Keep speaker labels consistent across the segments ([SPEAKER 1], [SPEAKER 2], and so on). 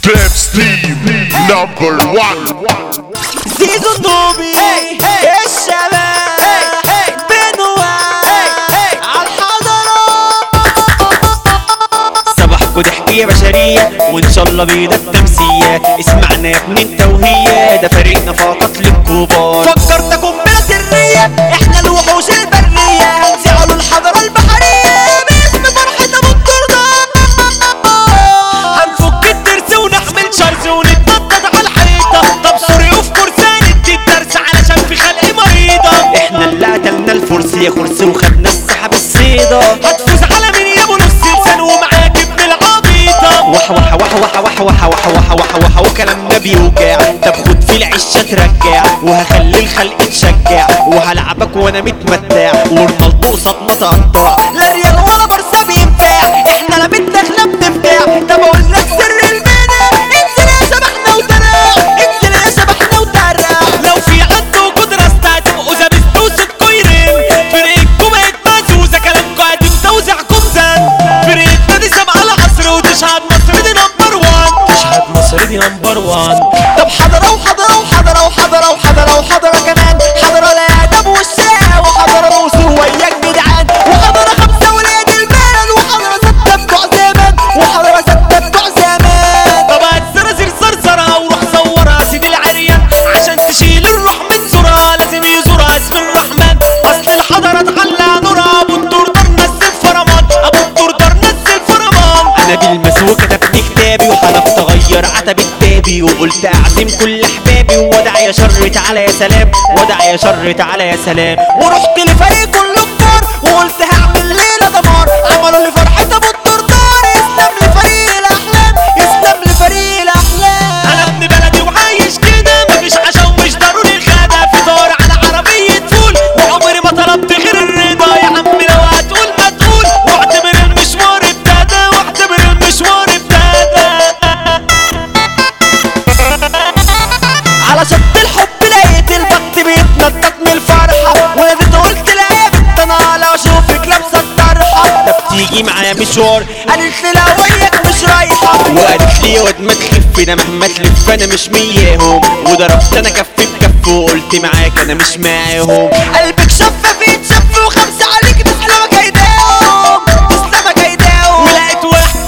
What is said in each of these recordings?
[SPEAKER 1] Trap Steve #1
[SPEAKER 2] زيزو النوبي الشباب بنوان عالحضرة
[SPEAKER 3] صباحكوا ضحكية بشرية وان شاء الله بينا التمسية. اسمعنا يا ابني انت وهي، ده فريقنا فقط للكبار.
[SPEAKER 2] فكرتكم بلا سرية، احنا الوحوش البرية هنزعلوا الحضرة البحرية باسم فرحة ابو الدردان. هنفك الترس ونحمل شرز ونتنطط على الحيطة. طب سوري وفي كرسان ادي الدرس علشان في خلق مريضة.
[SPEAKER 3] احنا اللي قتلنا الفرس يا خرس وخدنا السحب الصيدة.
[SPEAKER 2] هتفوز على مين يا ابو نص لسان ومعاك ابن العبيطة.
[SPEAKER 3] وح وح وح وح وح وح وح وح وح وح وكلامنا بيوجع. طب خد في العشة ترجع وهخلي الخلق تشجع وهلعبك وانا متمتع ورونالدو قصادنا تقطع.
[SPEAKER 2] لا ريال ولا برصة بينفع، احنا لا متداخلة بنفجع. طب اقول لك سر المنع، انزل يا شبحنا ودرع، انزل يا شبحنا ودرع. لو في عنده قدرة استهدفوا زبستوا صدكوا يرن. فرقتكم بقت مهزوزة كلامكوا قديم توزيعكم زن. فرقتنا دي سابقة العصر وتشهد مصر دي #1.
[SPEAKER 3] تشهد مصر دي #1.
[SPEAKER 2] طب حضرة وحضرة وحضرة وحضرة وحضرة وحضرة كمان. حضرة الأدب والشقة وحضرة الوصول وياك جدعان. وحضرة خمسة ولاد المال وحضرة ستة بتوع زمان وحضرة ستة بتوع زمان. طب هات زرازير زرزرة وروح صورها سيدي العريان عشان تشيل الروح من زورها لازم يزورها اسم الرحمن. أصل الحضرة اتعلى نورها أبو الدردار نزل فرمان. أبو الدردار نزل فرمان.
[SPEAKER 3] انا بالمسوق كتبت كتابي وحلفت اغير عتبة بابي وقلت اعزم كل احبابي وودع يا شر تعالى يا سلام، ودع يا شر تعالى يا سلام.
[SPEAKER 2] ورحت لفريق كله كبار وقلت هعمل ليلة دمار. عملوا لي فرحة ابو الدردار. يسلم لفريق الاحلام، يسلم لفريق الاحلام. انا ابن بلدي وعايش كده مفيش عشا ومش ضروري الغدا. فطار على عربية فول وعمري ما طلبت غير الرضا. يا عم لو هتقول ما تقول واعتبر المشوار ابتدى، واعتبر المشوار ابتدى. على شط الحب لقيت البط بيتنطط من الفرحة وناديت قلت لها يا بنت انا لو اشوفك لابسة الطرحة.
[SPEAKER 3] ده بتيجي معايا مشوار
[SPEAKER 2] قالت لي لا وياك مش رايحة.
[SPEAKER 3] وقالت لي يا واد ما تخف ده مهما تلف انا مش مياهم. وضربت انا كف بكف وقلت معاك انا مش معاهم.
[SPEAKER 2] قلبك شفة في تشف وخمسة عليك تسلمك ايديهم، تسلمك ايديهم. ولقيت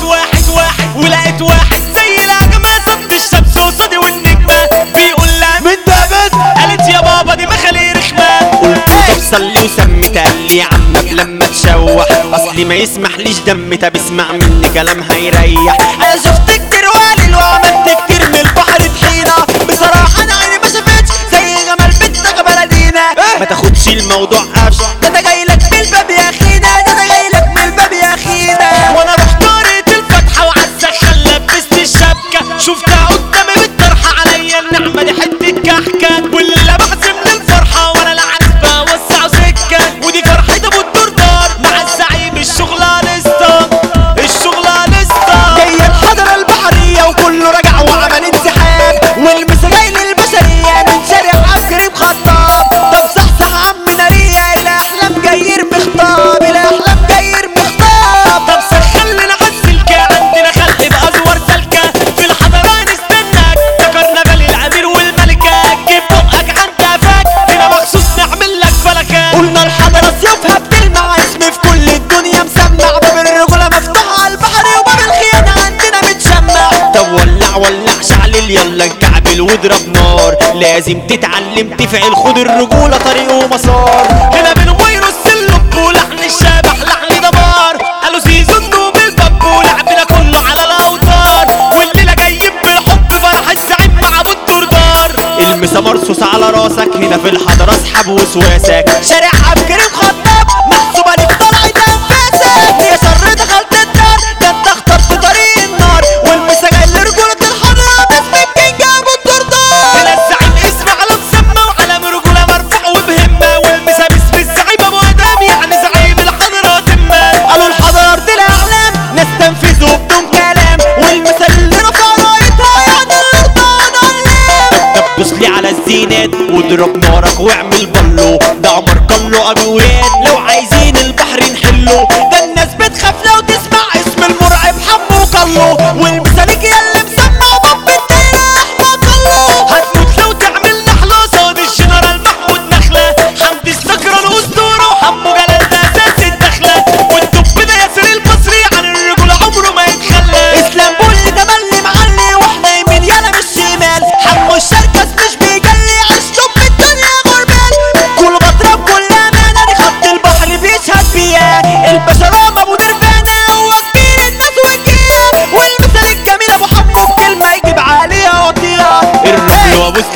[SPEAKER 2] ولقيت واحد زي الهجمة صد الشمس وصدي والنجمة بيقول لها من ده بنت. قالت يا بابا دي مخالي رخمة.
[SPEAKER 3] قلت طب صلي وسمت قال لي يا عم لما تشوح اصلي ما يسمحليش دم. طب اسمع مني كلام هيريح.
[SPEAKER 2] انا شفت كتير وقليل وعملت كتير من البحر طحينة. بصراحة انا عيني ما شافتش زي جمال بنتك بلدينا.
[SPEAKER 3] ما تاخدش الموضوع قفش،
[SPEAKER 2] ده انا جاي لك من الباب يا اخينا، ده انا جاي لك من الباب يا اخينا. وانا رحت قريت الفاتحة وعالسخان لبست الشبكة. شفتها قدامي بالطرحة عليا النعمة دي حتة كحكة. واللي بحزم للفرحة وانا لا عارف اوسع سكة. ودي فرحة ابو الدردار مع الزعيم الشغلة لسه، الشغلة لسه. جاية الحضرة البحرية وكله رجع وعمل انسحاب. والمسا جاي للبشرية من شارع عبد الكريم خطاب. طب صحصح عم نارية الاحلام جاي يرمي خطاب، الاحلام جاي يرمي خطاب. طب سخن لنا عالسلكة عندنا خلق بأزور سلكة. في الحضرة نستناك ذكرنا بالي الامير والملكة. جيب بقك عن كفاك هنا مخصوص نعمل لك فلكة. قلنا الحضرة سيوفها بتلمع اسمي في كل الدنيا مسمع. باب الرجولة مفتوح على البحر وباب الخيانة عندنا متشمع.
[SPEAKER 3] طب ولع شعلل يلا نكعبل واضرب نار. لازم تتعلم تفعل خد الرجولة طريق ومسار.
[SPEAKER 2] هنا بينهم ويرص اللب ولحن الشبح لحن دمار. قالوا زيزو النوب الباب ولعبنا كله على الاوتار. والليلة جايين بالحب فرح الزعيم مع ابو الدردار.
[SPEAKER 3] المسا مرصوص على راسك هنا في الحضرة اسحب وسواسك.
[SPEAKER 2] شارع عبد الكريم خطاب محسوبة لي في طلعة انفاسك. يا شر دخلت الدار ده انت اخترت طريق النار. والمسا جاي لرجولة الحضرة باسم الكينج ابو الدردار. هنا الزعيم اسم على مسمى وعلم رجولة مرفوع وبهمة. والمسا باسم الزعيم ابو ادم يعني زعيم الحضرة تمة. قالوا الحضرة دي الاعلام ناس تنفذوا بدون كلام. والمسا اللي رفع رايتها يعني الارض علام.
[SPEAKER 3] طب دوس لي على الزينات واضرب نارك واعمل بلو. ده عمر كله ابي ولاد لو عايزين البحر نحله.
[SPEAKER 2] ده الناس بتخاف لو تسمع اسم المرعب حمو كله. والمسالك يا اللي مسمى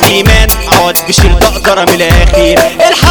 [SPEAKER 3] الايمان عاد بشيل دقدره من الاخير.